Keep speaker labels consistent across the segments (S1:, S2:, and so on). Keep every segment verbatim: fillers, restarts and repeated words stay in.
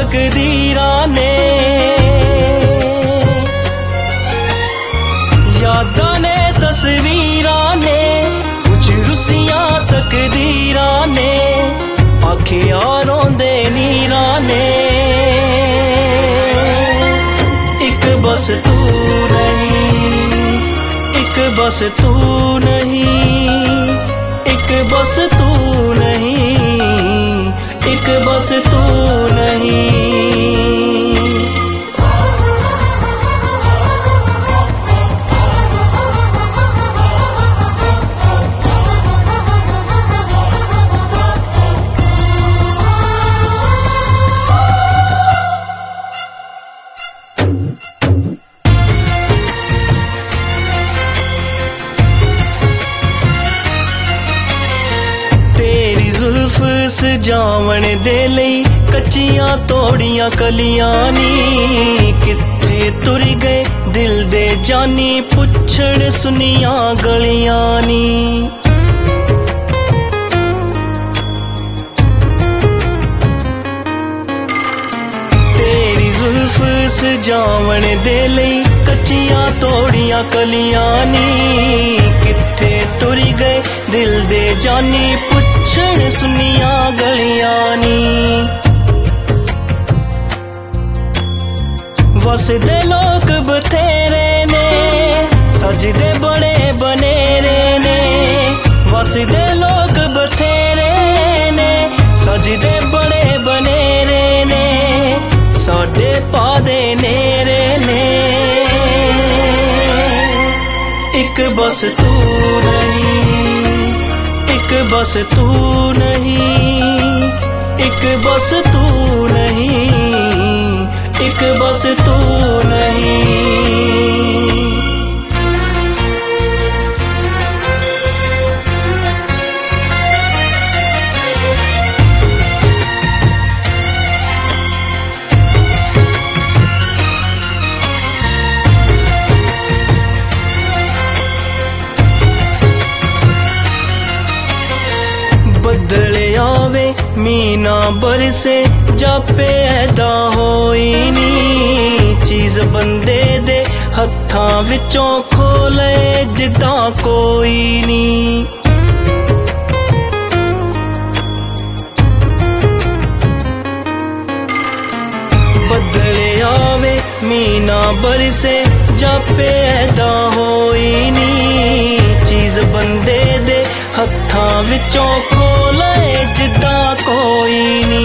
S1: तकदीरां ने, यादां ने तस्वीरां ने, कुछ रुसियां तकदीरां ने, आखिया रोंदे नीरां ने। एक बस तू नहीं, एक बस तू नहीं, एक बस तू नहीं, एक बस तू नहीं। सजावण दे लई कच्चियां तोड़ियां कलियां नी, किथे तुर गए दिल दे जानी, पुछड़ सुनियां गलियां नी। तेरी जुल्फ सजावण दे लई कच्चियां तोड़ियां कलियां नी, किथे तुर गए दिल दे जानी, पुछड़ सुनियां गलियां नी। वसदे लोग बथेरे ने, सजदे बड़े बनेरे ने, वसदे लोग बथेरे ने, सजदे बड़े बनेरे ने, साडे पादे नेरे ने। एक बस तू नहीं, एक बस तू नहीं, एक बस तू नहीं, एक बस तू नहीं। बदले आवे मीना बरसे, जापे ऐदा होई नी, चीज बंदे दे हत्थां विचों खोले जिद्दां कोई नी। बदले आवे मीना बरसे, जापे ऐदा होई नी, चीज बंदे दे हत्थां विचों खोले जिद्दां कोई नी।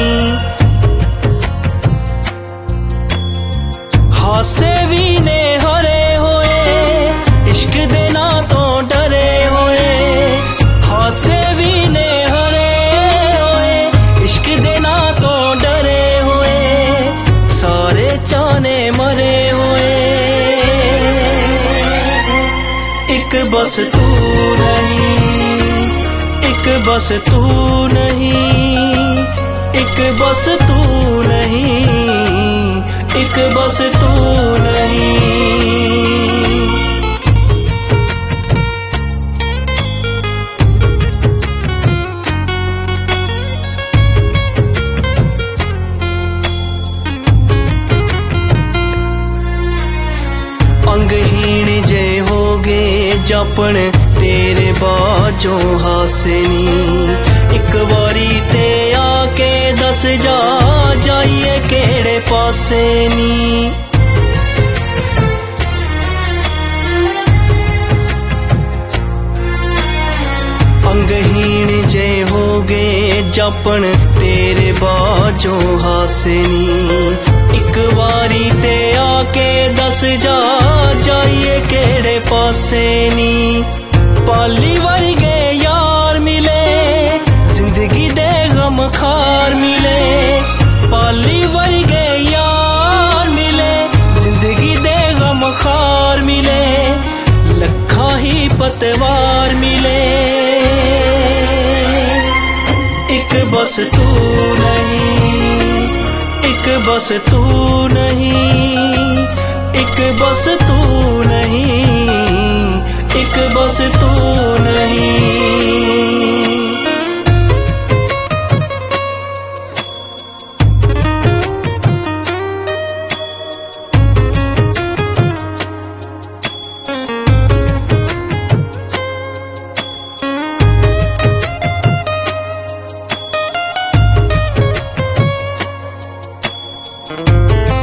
S1: हासे भी ने हरे होए, इश्क दे ना तो डरे होए, हासे भी ने हरे होए, इश्क दे ना तो डरे होए, सारे चाने मरे होए। एक बस तू नहीं, एक बस तू नहीं, एक बस तू नहीं, एक बस तू नहीं। अंगहीन जे होगे जापन तेरे बाजों हासे नी, एक बारी ते आके दस जा जाइए केड़े पासे नी। अंगहीन जे होगे जापन तेरे बाजों हासे नी, एक बारी ते आके दस जा जाइए केड़े पासे नी। पाली वर्गे यार मिले, जिंदगी दे गम खार मिले, पाली वर्गे यार मिले, जिंदगी दे गम खार मिले, लखा ही पतवार मिले। एक बस तू नहीं, एक बस तू नहीं, एक बस तू नहीं, एक बस तू नहीं। होए।